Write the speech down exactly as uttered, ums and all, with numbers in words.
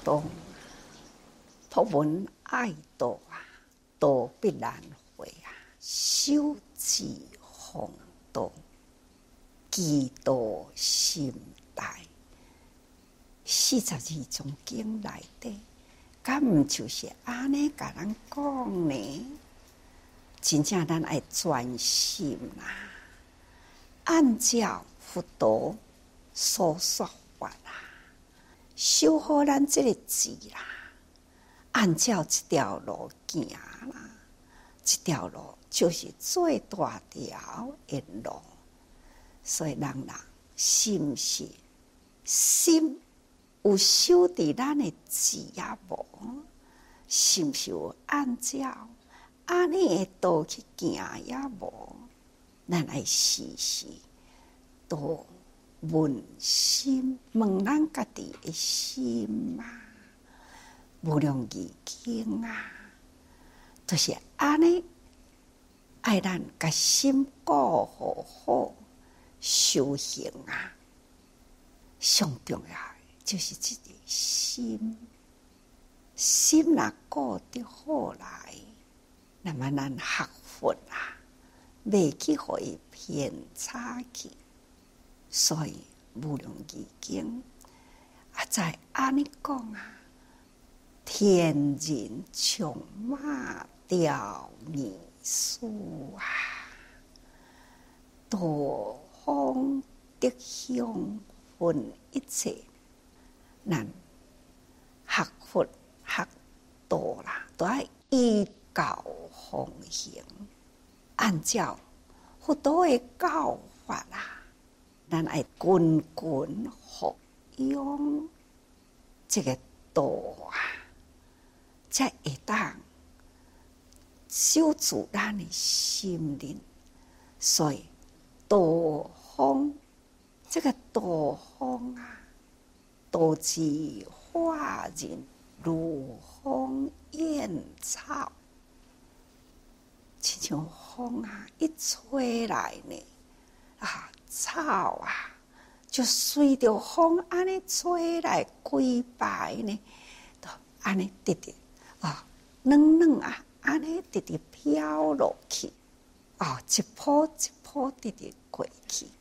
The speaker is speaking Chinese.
动，博闻爱道啊，道必难回啊。修持弘道，祈祷心大。四十二种经内底，敢毋就是安尼甲咱讲呢？真正咱爱专心啦，按照佛陀所说法啦，修好咱这个字啦，按照这条路行啦，这条路就是最大条的路。所以人人心是心有守伫咱的字也无，是毋是有按照安尼的道去行也无？咱爱时时都问心，问咱家己的心啊，无量义经啊，就是安尼，爱咱甲心顾好好修行啊。上重要的就是这个心，心若顾得好来，那么咱学佛啊，袂去互伊偏差去。所以无量义经啊，在安尼讲啊，天人穷马吊泥树啊，多方德香分一切。咱学佛学道啦，都要依教奉行，按照佛陀的教法啦，咱爱群群服用这个道啊，才会当守住咱的心灵。所以道风，这个道风啊，道之化人如风燕草，亲像风啊，一吹来呢，啊，草啊，就随着风安尼吹来，规排呢，都安尼直直啊，软软啊，安尼直直飘落去，啊，一波一波直直过去。